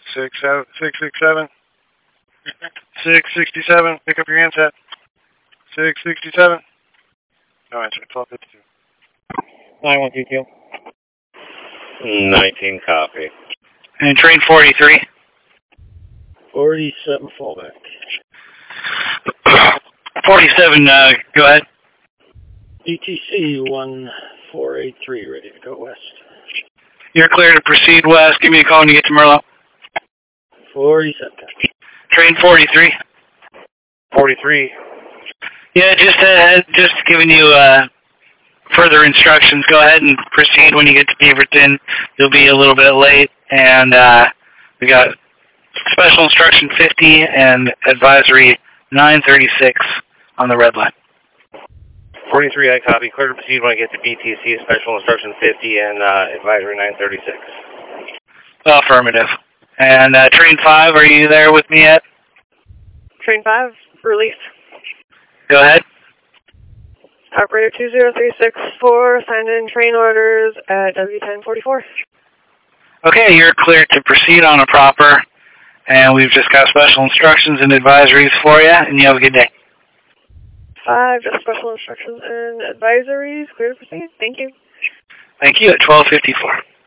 667. 667. Pick up your handset. 667. No answer. 1252. 9122. 19 copy. And train 43. 47 fallback. 47, go ahead. DTC 1483, ready to go west. You're clear to proceed west. Give me a call when you get to Merlot. 47. Train 43. 43. Yeah, just giving you further instructions. Go ahead and proceed when you get to Beaverton. You'll be a little bit late, and we got special instruction 50 and advisory 936 on the red line. 43, I copy. Clear to proceed when I get to BTC, special instruction 50 and advisory 936. Affirmative. And train 5, are you there with me yet? Train 5, release. Go ahead. Operator 20364, signed in train orders at W1044. Okay, you're clear to proceed on a proper, and we've just got special instructions and advisories for you, and you have a good day. 5, just special instructions and advisories. Clear to proceed. Thank you. Thank you at 1254.